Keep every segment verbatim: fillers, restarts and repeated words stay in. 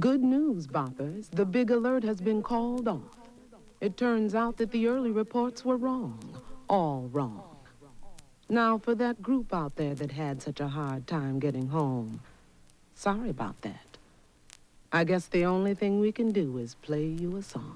Good news, boppers. The big alert has been called off. It turns out that the early reports were wrong. All wrong. Now, for that group out there that had such a hard time getting home, sorry about that. I guess the only thing we can do is play you a song.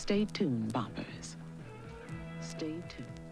stay tuned, bombers. Stay tuned.